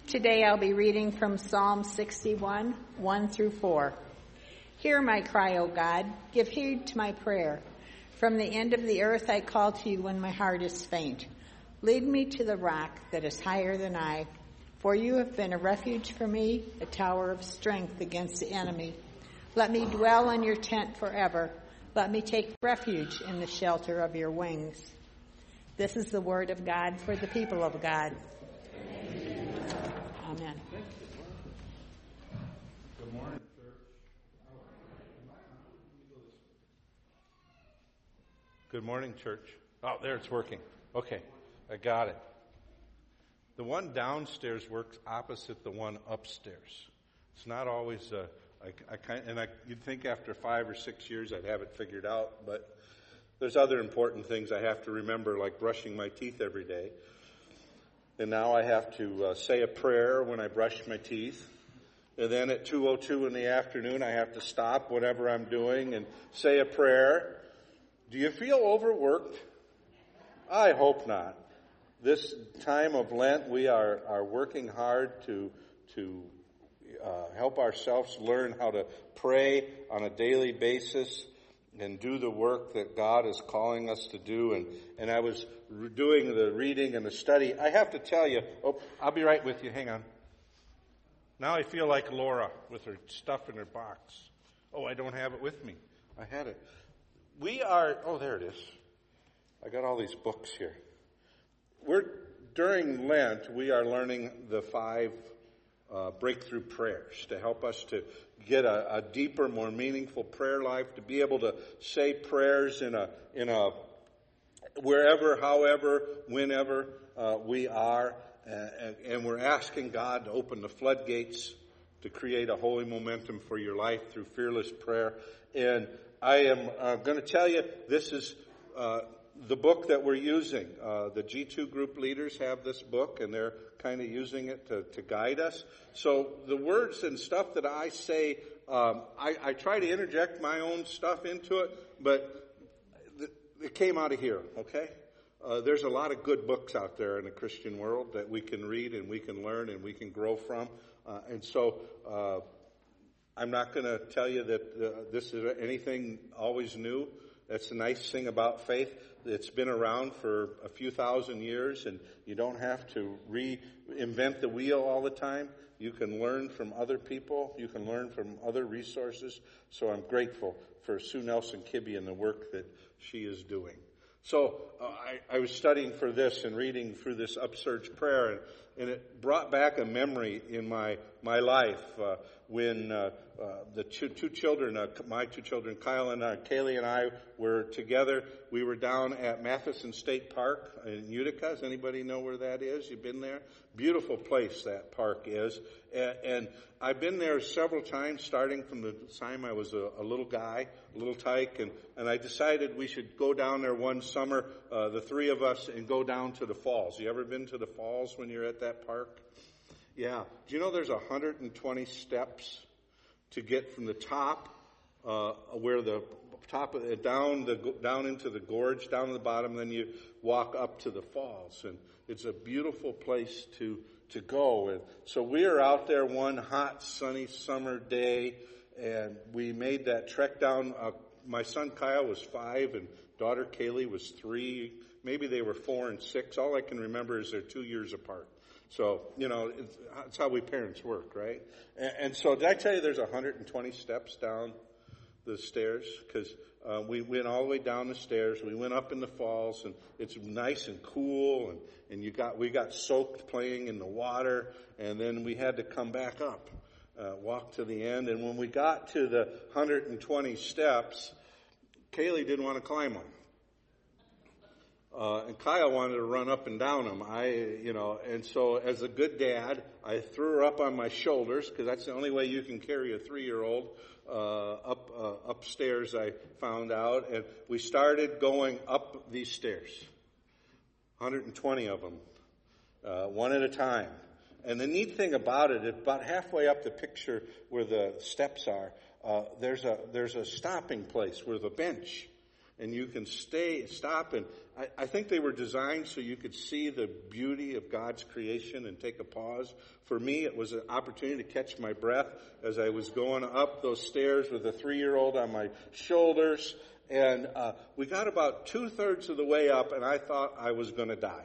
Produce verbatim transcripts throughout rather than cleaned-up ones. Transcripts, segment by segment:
Today I'll be reading from Psalm sixty-one, one through four. Hear my cry, O God. Give heed to my prayer. From the end of the earth I call to you when my heart is faint. Lead me to the rock that is higher than I, for you have been a refuge for me, a tower of strength against the enemy. Let me dwell in your tent forever. Let me take refuge in the shelter of your wings. This is the word of God for the people of God. Amen. Good morning, church. Good morning, church. Oh, there it's working. Okay, I got it. The one downstairs works opposite the one upstairs. It's not always, uh, I, I kind, and I, you'd think after five or six years I'd have it figured out, but there's other important things I have to remember, like brushing my teeth every day. And now I have to uh, say a prayer when I brush my teeth. And then at two oh two in the afternoon, I have to stop whatever I'm doing and say a prayer. Do you feel overworked? I hope not. This time of Lent, we are, are working hard to, to uh, help ourselves learn how to pray on a daily basis and do the work that God is calling us to do. And, and I was doing the reading and the study. I have to tell you, oh, I'll be right with you. Hang on. Now I feel like Laura with her stuff in her box. Oh, I don't have it with me. I had it. We are, oh, there it is. I got all these books here. We're, during Lent, we are learning the five uh, breakthrough prayers to help us to get a, a deeper, more meaningful prayer life, to be able to say prayers in a, in a, wherever, however, whenever uh, we are, and, and we're asking God to open the floodgates to create a holy momentum for your life through fearless prayer. And I am uh, going to tell you, this is uh, the book that we're using. Uh, the G two group leaders have this book, and they're kind of using it to, to guide us. So the words and stuff that I say, um, I, I try to interject my own stuff into it, but th- it came out of here, okay? Uh, there's a lot of good books out there in the Christian world that we can read and we can learn and we can grow from. Uh, and so uh, I'm not going to tell you that uh, this is anything always new. That's the nice thing about faith. It's been around for a few thousand years, and you don't have to reinvent the wheel all the time. You can learn from other people. You can learn from other resources. So I'm grateful for Sue Nelson Kibbe and the work that she is doing. So uh, I, I was studying for this and reading through this upsurge prayer, and, and it brought back a memory in my my life uh, when uh, uh, the two, two children, uh, my two children, Kyle and uh, Kaylee and I were together. We were down at Matheson State Park in Utica. Does anybody know where that is? You've been there? Beautiful place that park is. And, and I've been there several times, starting from the time I was a, a little guy, a little tyke, and, and I decided we should go down there one summer, uh, the three of us, and go down to the falls. You ever been to the falls when you're at that park? Yeah. Do you know there's one hundred twenty steps to get from the top, uh, where the top of it, down the down into the gorge, down to the bottom, and then you walk up to the falls, and it's a beautiful place to to go. And so we are out there one hot, sunny summer day, and we made that trek down. Uh, my son Kyle was five, and daughter Kaylee was three. Maybe they were four and six. All I can remember is they're two years apart. So, you know, it's, it's how we parents work, right? And, and so did I tell you there's one hundred twenty steps down the stairs? Because uh, we went all the way down the stairs. We went up in the falls, and it's nice and cool, and, and you got we got soaked playing in the water, and then we had to come back up, uh, walk to the end. And when we got to the one hundred twenty steps, Kaylee didn't want to climb them. Uh, and Kyle wanted to run up and down them. I, you know, and so as a good dad, I threw her up on my shoulders, because that's the only way you can carry a three-year-old uh, up uh, upstairs, I found out. And we started going up these stairs, one hundred twenty of them, uh, one at a time. And the neat thing about it, about halfway up the picture where the steps are, uh, there's a there's a stopping place where the bench. and you can stay, stop. And I, I think they were designed so you could see the beauty of God's creation and take a pause. For me, it was an opportunity to catch my breath as I was going up those stairs with a three-year-old on my shoulders. And uh, we got about two-thirds of the way up, and I thought I was going to die.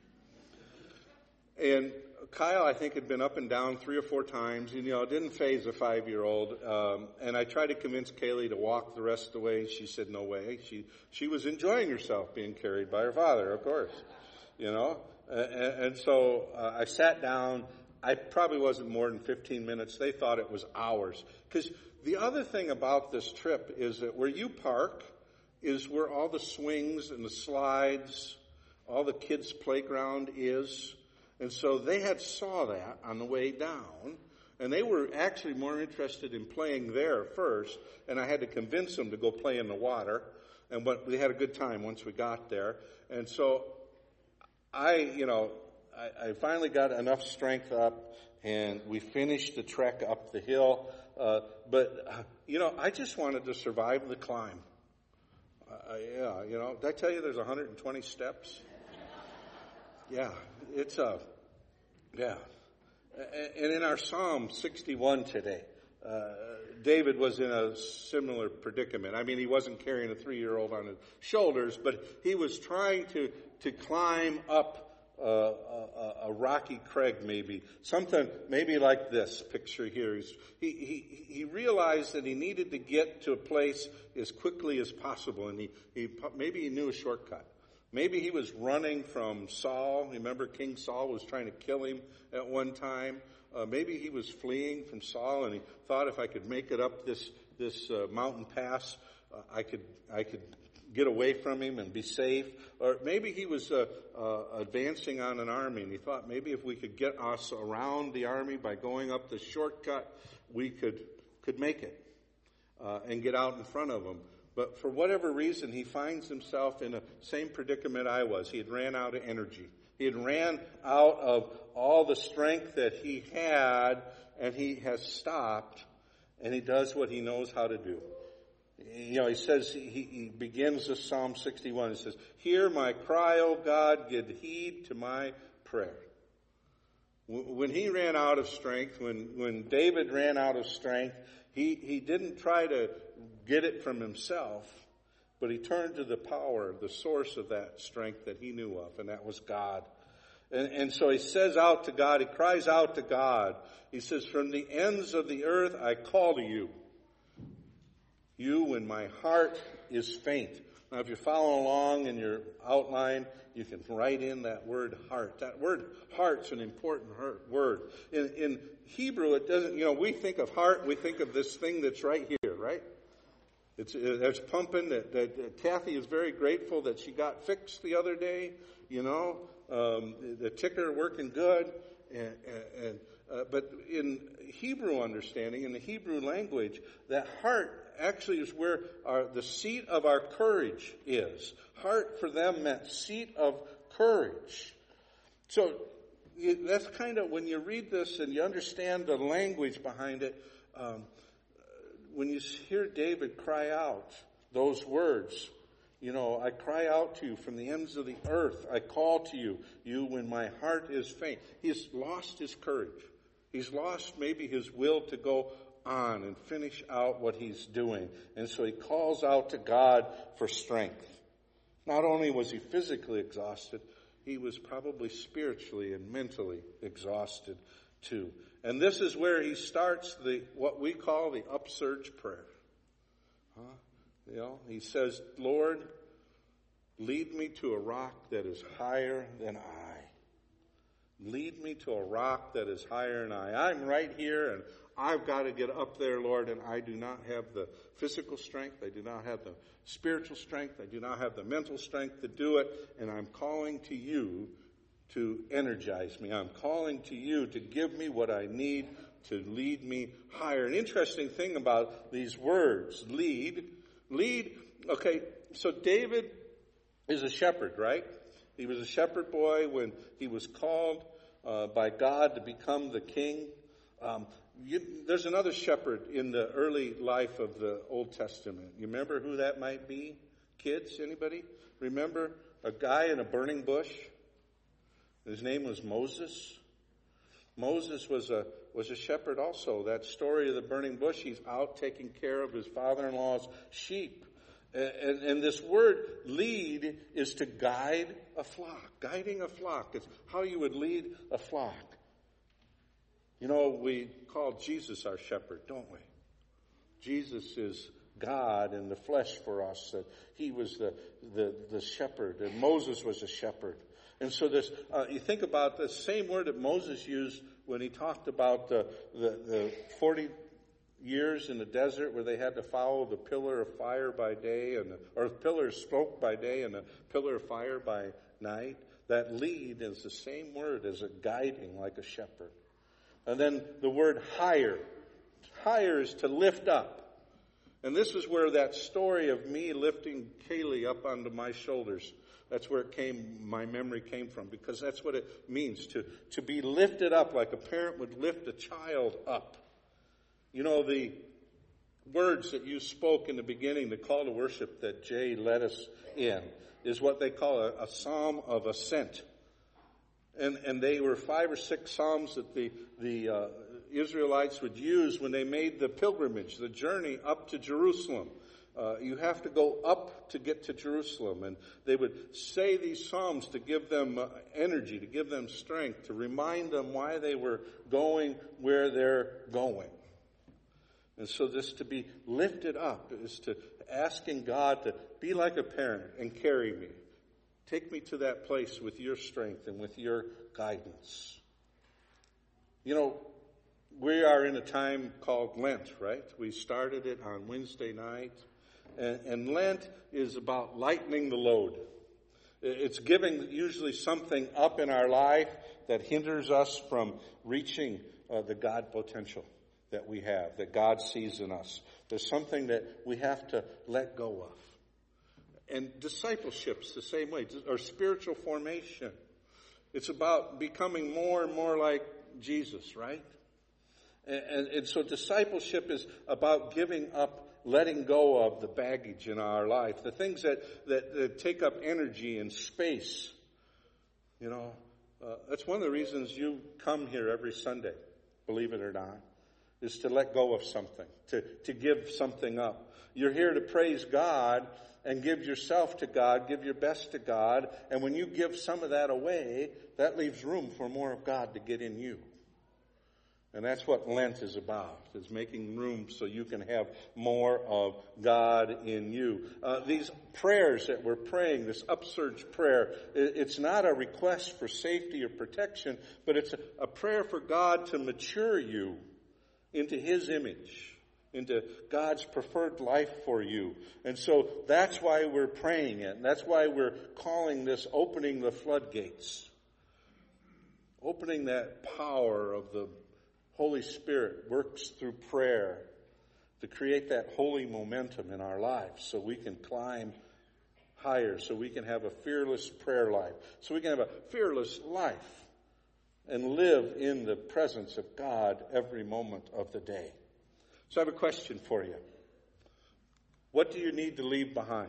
And Kyle, I think, had been up and down three or four times. And, you know, it didn't faze a five-year-old. Um, and I tried to convince Kaylee to walk the rest of the way. She said, no way. She she was enjoying herself being carried by her father, of course. You know? Uh, and, and so uh, I sat down. I probably wasn't more than fifteen minutes. They thought it was hours. Because the other thing about this trip is that where you park is where all the swings and the slides, all the kids' playground is. And so they had saw that on the way down, and they were actually more interested in playing there first, and I had to convince them to go play in the water, and but we had a good time once we got there. And so I, you know, I, I finally got enough strength up, and we finished the trek up the hill, uh, but, uh, you know, I just wanted to survive the climb. Uh, yeah, you know, did I tell you there's one hundred twenty steps? Yeah, it's a, yeah. And in our Psalm sixty-one today, uh, David was in a similar predicament. I mean, he wasn't carrying a three-year-old on his shoulders, but he was trying to, to climb up uh, a, a rocky crag maybe. Something maybe like this picture here. He's, he, he, he realized that he needed to get to a place as quickly as possible, and he, he maybe he knew a shortcut. Maybe he was running from Saul. Remember, King Saul was trying to kill him at one time. Uh, maybe he was fleeing from Saul, and he thought, if I could make it up this this uh, mountain pass, uh, I could I could get away from him and be safe. Or maybe he was uh, uh, advancing on an army, and he thought, maybe if we could get us around the army by going up the shortcut, we could could make it uh, and get out in front of them. But for whatever reason, he finds himself in the same predicament I was. He had ran out of energy. He had ran out of all the strength that he had, and he has stopped, and he does what he knows how to do. You know, he says, he, he begins the Psalm sixty-one. He says, "Hear my cry, O God, give heed to my prayer." When he ran out of strength, when, when David ran out of strength, he, he didn't try to get it from himself, but he turned to the power, the source of that strength that he knew of, and that was God. And, and so he says out to God, he cries out to God. He says, "From the ends of the earth I call to you. You, when my heart is faint." Now, if you're following along in your outline, you can write in that word heart. That word heart's an important word. In, in Hebrew, it doesn't, you know, we think of heart, we think of this thing that's right here, right? It's, it's pumping. That, that, that Kathy is very grateful that she got fixed the other day, you know, um, the ticker working good. And, and uh, but in Hebrew understanding, in the Hebrew language, that heart actually is where our, the seat of our courage is. Heart for them meant seat of courage. So you, that's kind of, when you read this and you understand the language behind it, um, when you hear David cry out those words, you know, "I cry out to you from the ends of the earth. I call to you, you when my heart is faint." He's lost his courage. He's lost maybe his will to go on and finish out what he's doing. And so he calls out to God for strength. Not only was he physically exhausted, he was probably spiritually and mentally exhausted too. And this is where he starts the what we call the upsurge prayer. Huh? You know, he says, "Lord, lead me to a rock that is higher than I. Lead me to a rock that is higher than I. I'm right here, and I've got to get up there, Lord, and I do not have the physical strength. I do not have the spiritual strength. I do not have the mental strength to do it, and I'm calling to you to energize me. I'm calling to you to give me what I need to lead me higher." An interesting thing about these words, lead, lead, okay, so David is a shepherd, right? He was a shepherd boy when he was called uh, by God to become the king. Um, you, there's another shepherd in the early life of the Old Testament. You remember who that might be? Kids, anybody? Remember a guy in a burning bush? His name was Moses. Moses was a was a shepherd also. That story of the burning bush, he's out taking care of his father-in-law's sheep. And, and, and this word lead is to guide a flock. Guiding a flock. It's how you would lead a flock. You know, we call Jesus our shepherd, don't we? Jesus is God in the flesh for us. That he was the, the, the shepherd, and Moses was a shepherd. And so this, uh, you think about the same word that Moses used when he talked about the, the, the forty years in the desert where they had to follow the pillar of fire by day, and the, or pillar of smoke by day and the pillar of fire by night. That lead is the same word as a guiding, like a shepherd. And then the word higher. Higher is to lift up. And this is where that story of me lifting Kaylee up onto my shoulders, that's where it came, my memory came from, because that's what it means to, to be lifted up like a parent would lift a child up. You know, the words that you spoke in the beginning, the call to worship that Jay led us in, is what they call a, a psalm of ascent. And, and they were five or six psalms that the, the, uh, Israelites would use when they made the pilgrimage, the journey up to Jerusalem. Uh, you have to go up to get to Jerusalem. And they would say these psalms to give them uh, energy, to give them strength, to remind them why they were going where they're going. And so this to be lifted up is to asking God to be like a parent and carry me. Take me to that place with your strength and with your guidance. You know, we are in a time called Lent, right? We started it on Wednesday night. And, and Lent is about lightening the load. It's giving usually something up in our life that hinders us from reaching uh, the God potential that we have, that God sees in us. There's something that we have to let go of. And discipleship's the same way, or spiritual formation. It's about becoming more and more like Jesus, right? And, and, and so discipleship is about giving up, letting go of the baggage in our life, the things that, that, that take up energy and space. You know, uh, that's one of the reasons you come here every Sunday, believe it or not, is to let go of something, to, to give something up. You're here to praise God and give yourself to God, give your best to God, and when you give some of that away, that leaves room for more of God to get in you. And that's what Lent is about, is making room so you can have more of God in you. Uh, these prayers that we're praying, this upsurge prayer, it's not a request for safety or protection, but it's a, a prayer for God to mature you into His image, into God's preferred life for you. And so that's why we're praying it. And that's why we're calling this opening the floodgates. Opening that power of the Holy Spirit works through prayer to create that holy momentum in our lives so we can climb higher, so we can have a fearless prayer life, so we can have a fearless life and live in the presence of God every moment of the day. So I have a question for you. What do you need to leave behind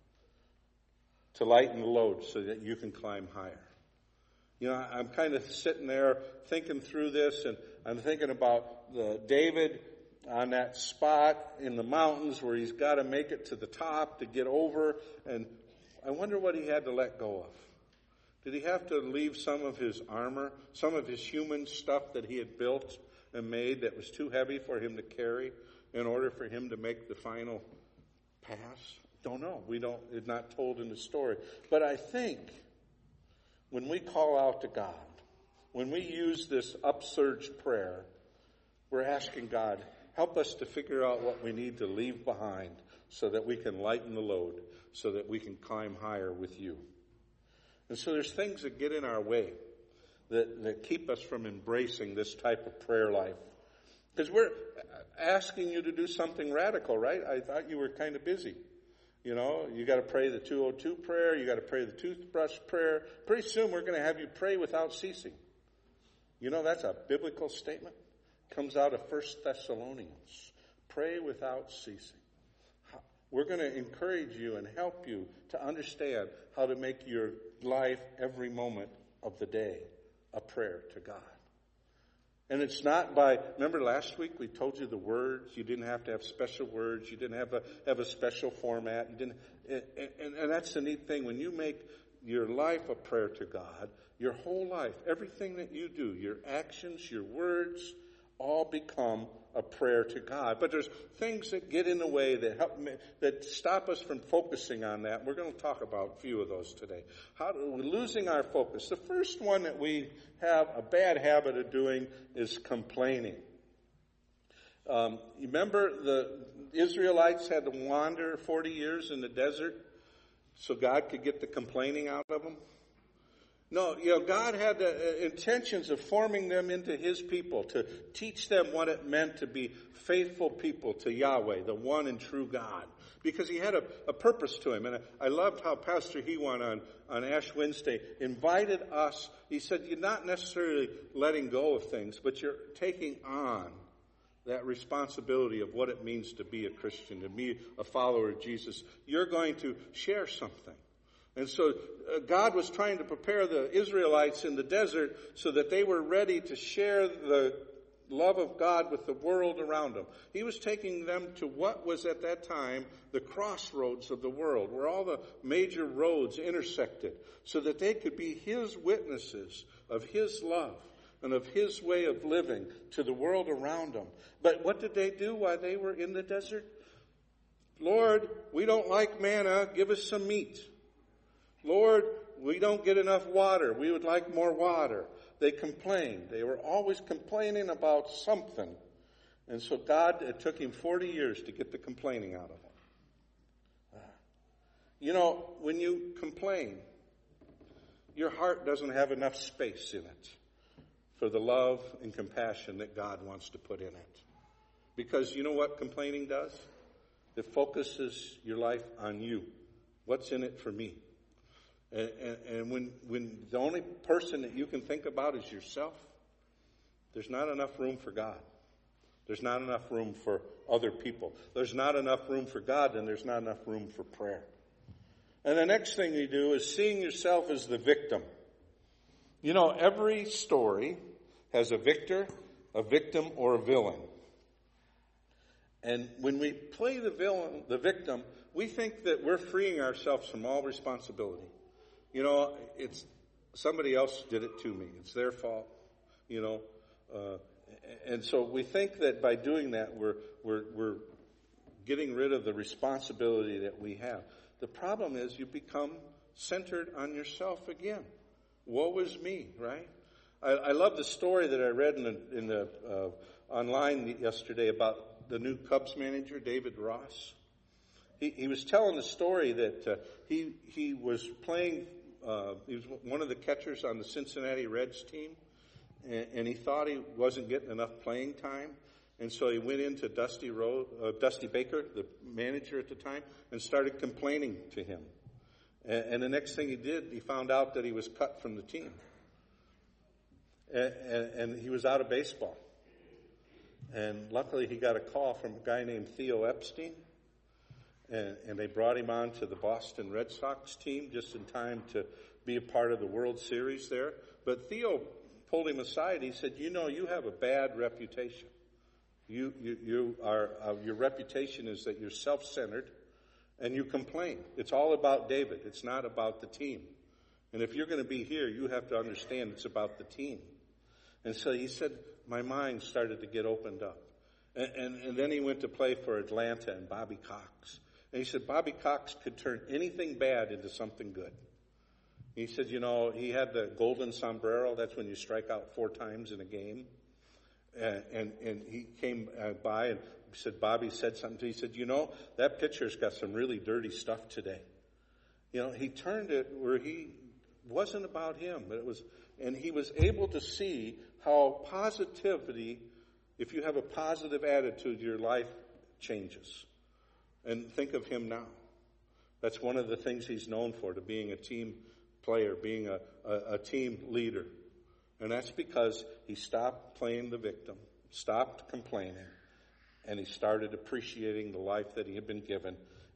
to lighten the load so that you can climb higher? You know, I'm kind of sitting there thinking through this, and I'm thinking about the David on that spot in the mountains where he's got to make it to the top to get over, and I wonder what he had to let go of. Did he have to leave some of his armor, some of his human stuff that he had built and made that was too heavy for him to carry in order for him to make the final pass? Don't know. We don't, it's not told in the story. But I think when we call out to God, when we use this upsurge prayer, we're asking God, help us to figure out what we need to leave behind so that we can lighten the load, so that we can climb higher with you. And so there's things that get in our way that, that keep us from embracing this type of prayer life. Because we're asking you to do something radical, right? I thought you were kind of busy. You know, you got to pray the two oh two prayer. You got to pray the toothbrush prayer. Pretty soon we're going to have you pray without ceasing. You know, that's a biblical statement. It comes out of First Thessalonians. Pray without ceasing. How, We're going to encourage you and help you to understand how to make your life every moment of the day a prayer to God. And it's not by, remember last week we told you the words, you didn't have to have special words, you didn't have a, have a special format, you didn't, and, and, and that's the neat thing. When you make your life a prayer to God, your whole life, everything that you do, your actions, your words, all become a prayer to God. But there's things that get in the way that help me, that stop us from focusing on that. We're going to talk about a few of those today. How do, we're losing our focus. The first one that we have a bad habit of doing is complaining. Um, you remember the Israelites had to wander forty years in the desert so God could get the complaining out of them? No, you know, God had the uh, intentions of forming them into His people, to teach them what it meant to be faithful people to Yahweh, the one and true God, because He had a, a purpose to Him. And I, I loved how Pastor Hewan on, on Ash Wednesday invited us. He said, you're not necessarily letting go of things, but you're taking on that responsibility of what it means to be a Christian, to be a follower of Jesus. You're going to share something. And so uh, God was trying to prepare the Israelites in the desert so that they were ready to share the love of God with the world around them. He was taking them to what was at that time the crossroads of the world, where all the major roads intersected, so that they could be His witnesses of His love and of His way of living to the world around them. But what did they do while they were in the desert? Lord, we don't like manna. Give us some meat. Lord, we don't get enough water. We would like more water. They complained. They were always complaining about something. And so God, it took Him forty years to get the complaining out of them. You know, when you complain, your heart doesn't have enough space in it for the love and compassion that God wants to put in it. Because you know what complaining does? It focuses your life on you. What's in it for me? And, and, and when, when the only person that you can think about is yourself, there's not enough room for God. There's not enough room for other people. There's not enough room for God, and there's not enough room for prayer. And the next thing you do is seeing yourself as the victim. You know, every story has a victor, a victim, or a villain. And when we play the villain, the victim, we think that we're freeing ourselves from all responsibility. You know, it's somebody else did it to me. It's their fault, you know. Uh, and so we think that by doing that, we're, we're, we're getting rid of the responsibility that we have. The problem is you become centered on yourself again. Woe is me, right? I, I love the story that I read in the, in the uh, online yesterday about the new Cubs manager, David Ross. He, he was telling the story that uh, he he was playing. Uh, he was one of the catchers on the Cincinnati Reds team, and, and he thought he wasn't getting enough playing time, and so he went into Dusty Ro- uh, Dusty Baker, the manager at the time, and started complaining to him. And, and the next thing he did, he found out that he was cut from the team, and, and, and he was out of baseball. And luckily, he got a call from a guy named Theo Epstein. And, and they brought him on to the Boston Red Sox team just in time to be a part of the World Series there. But Theo pulled him aside. He said, you know, you have a bad reputation. You, you, you are, uh, your reputation is that you're self-centered and you complain. It's all about David. It's not about the team. And if you're going to be here, you have to understand it's about the team. And so he said, my mind started to get opened up. And, and, and then he went to play for Atlanta and Bobby Cox. And he said Bobby Cox could turn anything bad into something good. He said, you know, he had the golden sombrero. That's when you strike out four times in a game. And, and, and he came uh, by and said, Bobby said something to him. He said, you know, that pitcher's got some really dirty stuff today. You know, he turned it where he wasn't about him, but it was, and he was able to see how positivity, if you have a positive attitude, your life changes. And think of him now. That's one of the things he's known for, to being a team player, being a, a, a team leader. And that's because he stopped playing the victim, stopped complaining, and he started appreciating the life that he had been given.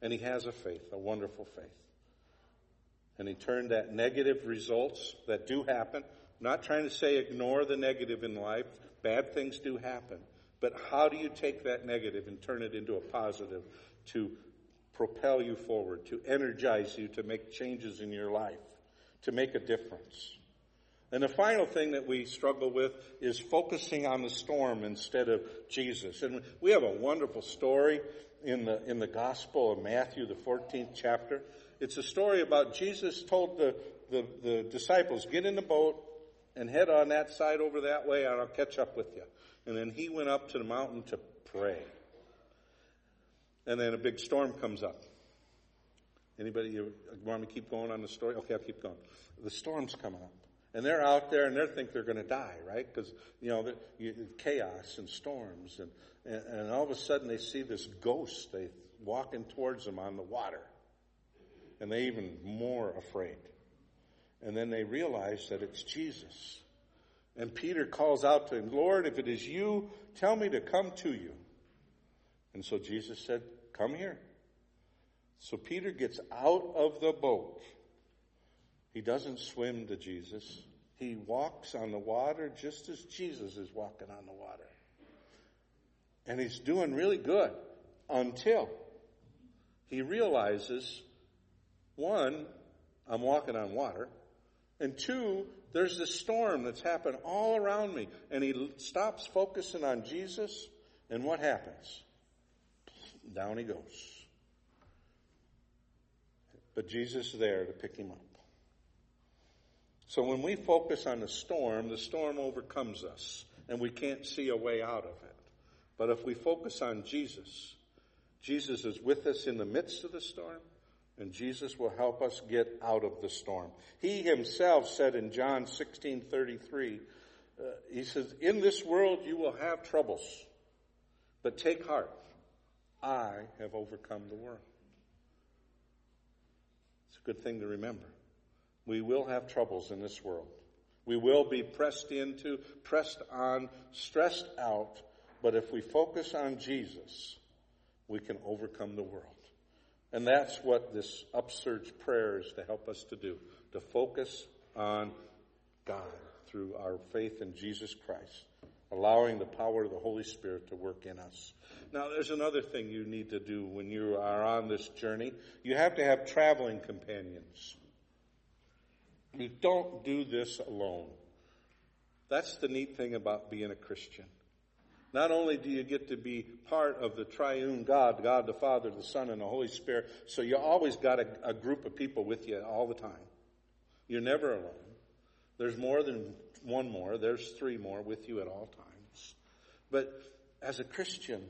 And he has a faith, a wonderful faith. And he turned that negative results that do happen. I'm not trying to say ignore the negative in life. Bad things do happen. But how do you take that negative and turn it into a positive to propel you forward, to energize you, to make changes in your life, to make a difference? And the final thing that we struggle with is focusing on the storm instead of Jesus. And we have a wonderful story in the in the Gospel of Matthew, the fourteenth chapter. It's a story about Jesus told the, the, the disciples, get in the boat and head on that side over that way and I'll catch up with you. And then he went up to the mountain to pray. And then a big storm comes up. Anybody you want me to keep going on the story? Okay, I'll keep going. The storm's coming up. And they're out there and they think they're going to die, right? Because, you know, the, you, chaos and storms. And, and, and all of a sudden they see this ghost. They walking towards them on the water. And they even more afraid. And then they realize that it's Jesus. And Peter calls out to him, Lord, if it is you, tell me to come to you. And so Jesus said, come here. So Peter gets out of the boat. He doesn't swim to Jesus. He walks on the water just as Jesus is walking on the water. And he's doing really good until he realizes, one, I'm walking on water. And two, there's this storm that's happened all around me. And he stops focusing on Jesus. And what happens? Down he goes. But Jesus is there to pick him up. So when we focus on the storm, the storm overcomes us. And we can't see a way out of it. But if we focus on Jesus, Jesus is with us in the midst of the storm. And Jesus will help us get out of the storm. He himself said in John sixteen thirty-three, uh, he says, in this world you will have troubles, but take heart. I have overcome the world. It's a good thing to remember. We will have troubles in this world. We will be pressed into, pressed on, stressed out. But if we focus on Jesus, we can overcome the world. And that's what this upsurge prayer is to help us to do, to focus on God through our faith in Jesus Christ, allowing the power of the Holy Spirit to work in us. Now, there's another thing you need to do when you are on this journey. You have to have traveling companions. You don't do this alone. That's the neat thing about being a Christian. Not only do you get to be part of the triune God, God the Father, the Son, and the Holy Spirit, so you always got a, a group of people with you all the time. You're never alone. There's more than one more. There's three more with you at all times. But as a Christian,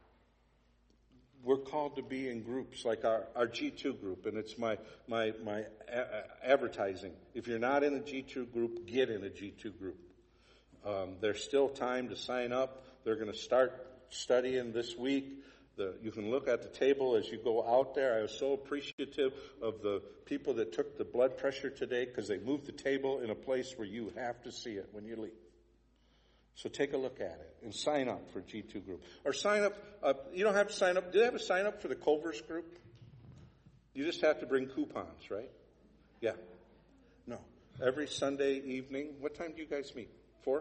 we're called to be in groups like our, our G two group, and it's my, my, my a- advertising. If you're not in a G two group, get in a G two group. Um, there's still time to sign up. They're going to start studying this week. The, you can look at the table as you go out there. I was so appreciative of the people that took the blood pressure today because they moved the table in a place where you have to see it when you leave. So take a look at it and sign up for G two group. Or sign up, uh, you don't have to sign up. Do they have a sign up for the Culver's group? You just have to bring coupons, right? Yeah. No. Every Sunday evening, what time do you guys meet? Four?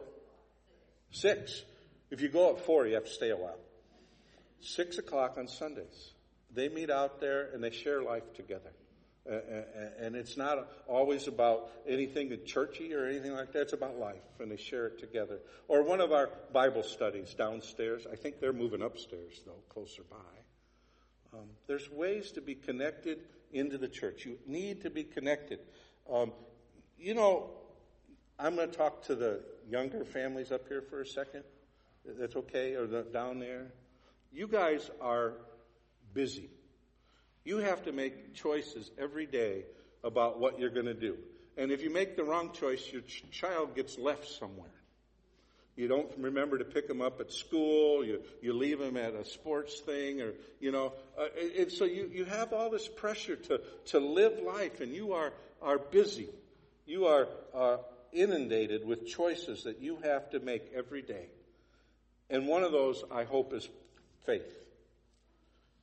Six. If you go at four, you have to stay a while. Six o'clock on Sundays. They meet out there and they share life together. Uh, and it's not always about anything churchy or anything like that. It's about life, and they share it together. Or one of our Bible studies downstairs. I think they're moving upstairs, though, closer by. Um, there's ways to be connected into the church. You need to be connected. Um, you know, I'm going to talk to the younger families up here for a second. That's okay, or the, down there. You guys are busy. You have to make choices every day about what you're going to do. And if you make the wrong choice, your ch- child gets left somewhere. You don't remember to pick them up at school. You you leave them at a sports thing, or you know. Uh, and so you, you have all this pressure to to live life, and you are are busy. You are uh, inundated with choices that you have to make every day. And one of those, I hope, is faith.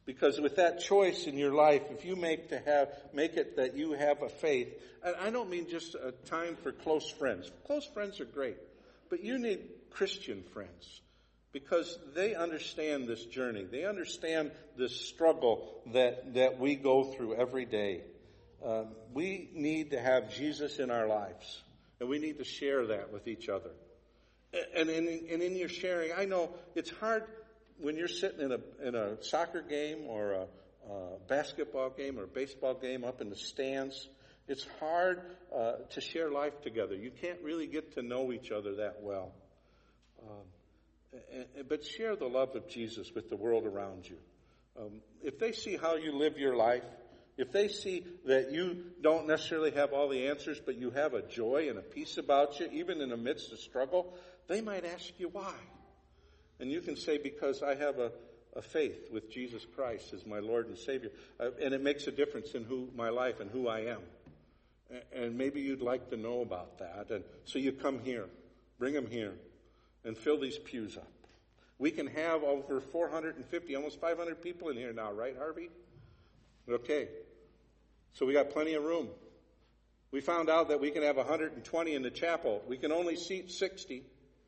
Because with that choice in your life, if you make to have make it that you have a faith, and I don't mean just a time for close friends. Close friends are great, but you need Christian friends because they understand this journey. They understand this struggle that, that we go through every day. Um, we need to have Jesus in our lives, and we need to share that with each other. And in, and in your sharing, I know it's hard when you're sitting in a in a soccer game or a, a basketball game or a baseball game up in the stands. It's hard uh, to share life together. You can't really get to know each other that well. Um, and, but share the love of Jesus with the world around you. Um, if they see how you live your life, if they see that you don't necessarily have all the answers, but you have a joy and a peace about you, even in the midst of struggle, they might ask you why. And you can say, because I have a, a faith with Jesus Christ as my Lord and Savior. Uh, and it makes a difference in who my life and who I am. And, and maybe you'd like to know about that. And so you come here, bring them here, and fill these pews up. We can have over four hundred fifty, almost five hundred people in here now, right, Harvey? Okay. So we got plenty of room. We found out that we can have one hundred twenty in the chapel. We can only seat sixty.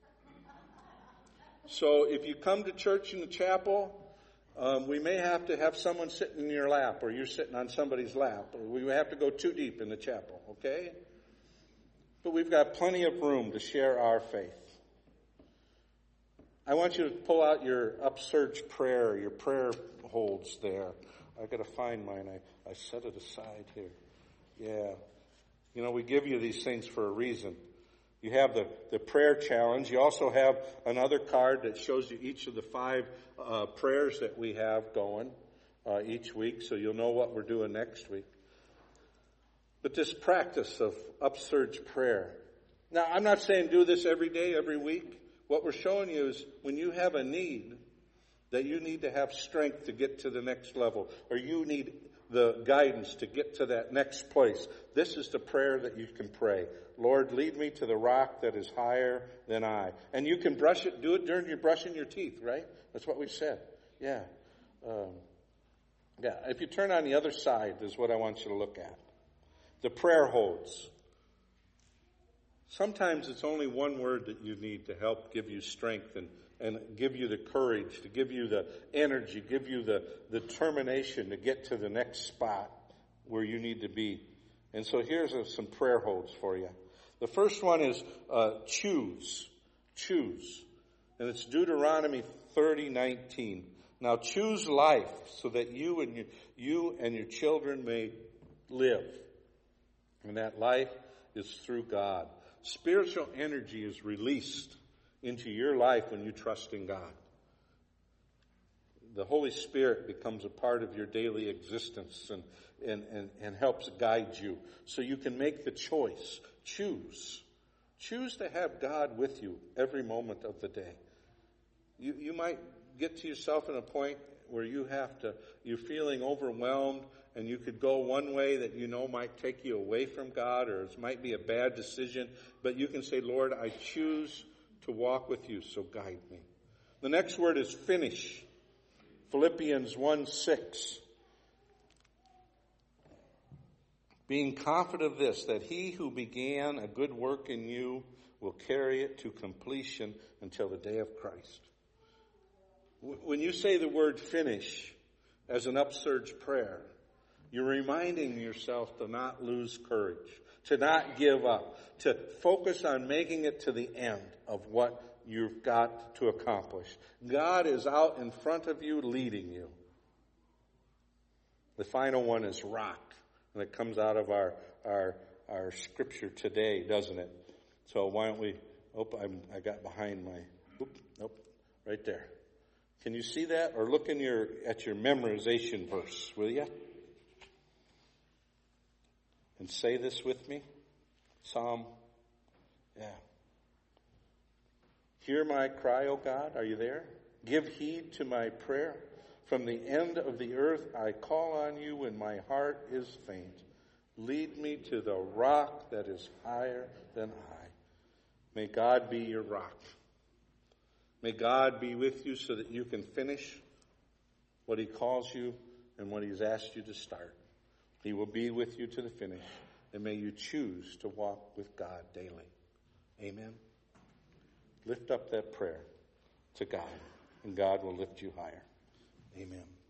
So if you come to church in the chapel, um, we may have to have someone sitting in your lap, or you're sitting on somebody's lap, or we have to go too deep in the chapel, okay? But we've got plenty of room to share our faith. I want you to pull out your upsurge prayer, your prayer holds there. I got to find mine. I, I set it aside here. Yeah. You know, we give you these things for a reason. You have the, the prayer challenge. You also have another card that shows you each of the five uh, prayers that we have going uh, each week, so you'll know what we're doing next week. But this practice of upsurge prayer. Now, I'm not saying do this every day, every week. What we're showing you is when you have a need, that you need to have strength to get to the next level, or you need the guidance to get to that next place. This is the prayer that you can pray. Lord, lead me to the rock that is higher than I. And you can brush it, do it during your brushing your teeth, right? That's what we said. Yeah. Um, yeah. If you turn on the other side is what I want you to look at. The prayer holds. Sometimes it's only one word that you need to help give you strength and, and give you the courage, to give you the energy, give you the, the determination to get to the next spot where you need to be. And so here's a, some prayer holds for you. The first one is uh, choose. Choose. And it's Deuteronomy thirty nineteen. Now choose life so that you and your, you and your children may live. And that life is through God. Spiritual energy is released into your life when you trust in God. The Holy Spirit becomes a part of your daily existence and, and, and, and helps guide you. So you can make the choice. Choose. Choose to have God with you every moment of the day. You, you might get to yourself in a point where you have to, you're feeling overwhelmed, and you could go one way that you know might take you away from God, or it might be a bad decision, but you can say, Lord, I choose to walk with you, so guide me. The next word is finish. Philippians one six. Being confident of this, that he who began a good work in you will carry it to completion until the day of Christ. When you say the word finish as an upsurge prayer, you're reminding yourself to not lose courage, to not give up, to focus on making it to the end of what you've got to accomplish. God is out in front of you, leading you. The final one is rock, and it comes out of our our our scripture today, doesn't it? So why don't we? Oh, I'm, I got behind my. Oop, nope, right there. Can you see that, or look in your at your memorization verse, will you? And say this with me. Psalm, yeah. Hear my cry, O God. Are you there? Give heed to my prayer. From the end of the earth I call on you when my heart is faint. Lead me to the rock that is higher than I. May God be your rock. May God be with you so that you can finish. what he calls you and what he's asked you to start. He will be with you to the finish, and may you choose to walk with God daily. Amen. Lift up that prayer to God, and God will lift you higher. Amen.